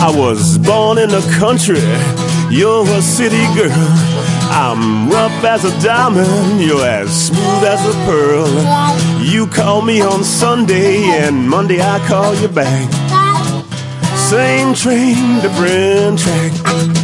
I was born in the country, you're a city girl. I'm rough as a diamond, you're as smooth as a pearl. You call me on Sunday, and Monday I call you back. Same train, different track.